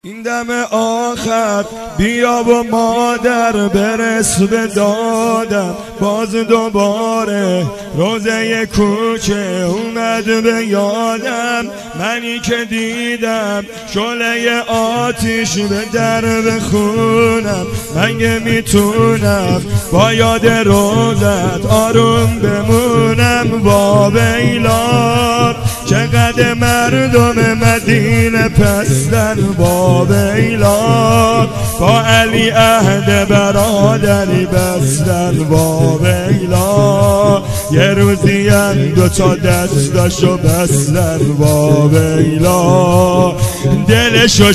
این دم آخر بیا و مادر برس به دادم، باز دوباره روزه کوچه اومد به یادم. منی که دیدم شعله آتیش به در بخونم، من میتونم با یاد روزت آروم بمونم. وابیلا چقدر مردم مدینه پستن، وابیلا با علی عهد برادری بستن. وابیلا یه روزی دوتا دستاشو بستن، وابیلا دلشو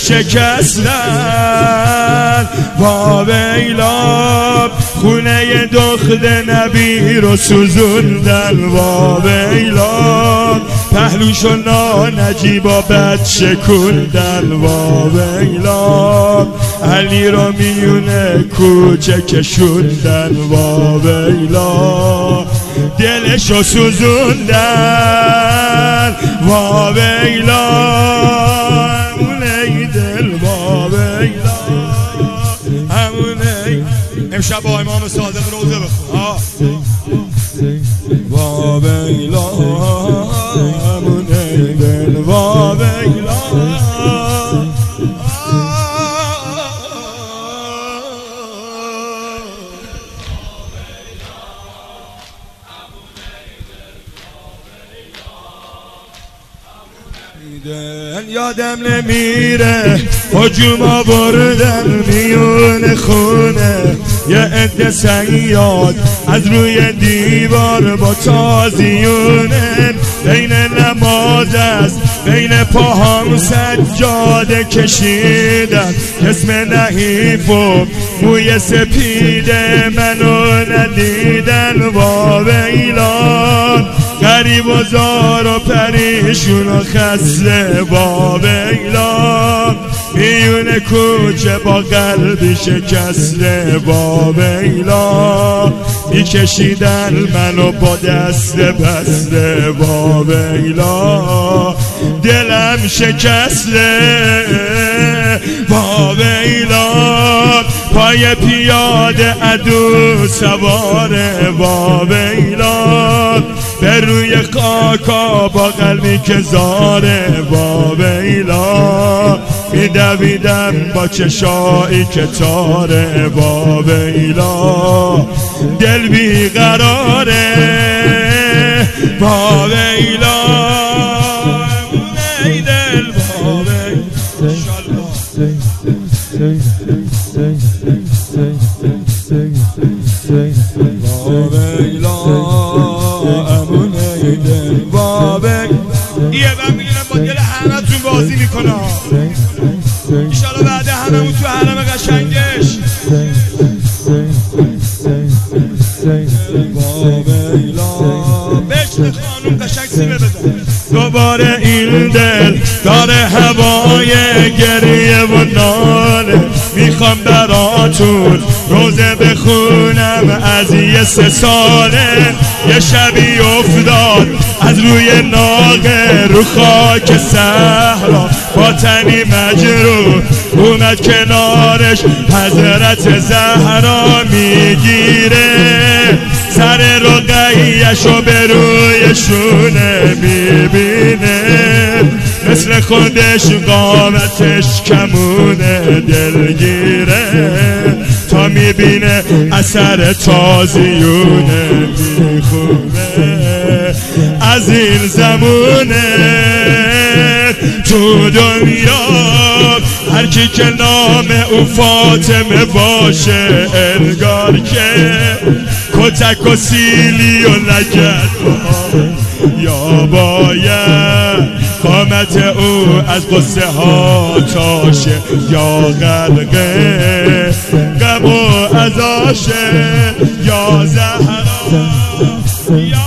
شکستن. وابیلا خونه دختر نبی رو سوزوندن، وابیلا پهلوشو نجیبا بد شکوندن. وابیلا علی رو میونه کوچه کشوندن، وابیلا دلشو سوزوندن. وابیلا همونه دل، وابیلا همونه. امشب با امام صادق روزه بخون. وابیلا همونه دل، وابیلا یادم نمیره هجوم آوردن میون خونه، یه عده صیاد از روی دیوار با تازیونه. بین نماز است بین پاهام سجاده کشیدن، اسم نحیف و موی سپید منو ندیدن. وابیلا غریب و زار و پریشون و خسته، وابیلا میونه کوچه با قلبی شکسته. وابیلا میکشیدن منو با دست بسته، وابیلا دلم شکسته. وابیلا پای پیاده عدو سواره، وابیلا به روی خاکا با قلبی که زاره. وابیلا میدویدم با چشایی که تاره، وابیلا دل بیقراره. وابیلا ای دل، وابیلا امونه دل، وابیلا. یه من میگیرم با دل همه تون بازی میکنم، ایشالا بعد همه تو حرم قشنگش. وابیلا بشت خانوم قشنگ سیبه بزن. دوباره این دل داره هوای گریه و ناله، میخوام براتون روزه بخونم از یه 3 ساله. یه شبی افتاد از روی ناقه رو خاک صحرا، با تنی مجروح اومد کنارش حضرت زهرا. میگیره سر رقیه‌شو به روی شونه، میبینه مثل خودش قامتش کمونه. دلگیره تا میبینه اثر تازیونه، میخونه از این زمونه. تو دنیا هر کی که نام او فاطمه باشه، انگار که کتک و سیلی و لگد یا باید قامت او از قصه ها تاشه، یا غرقه غم و عزاشه. یا زهرا یا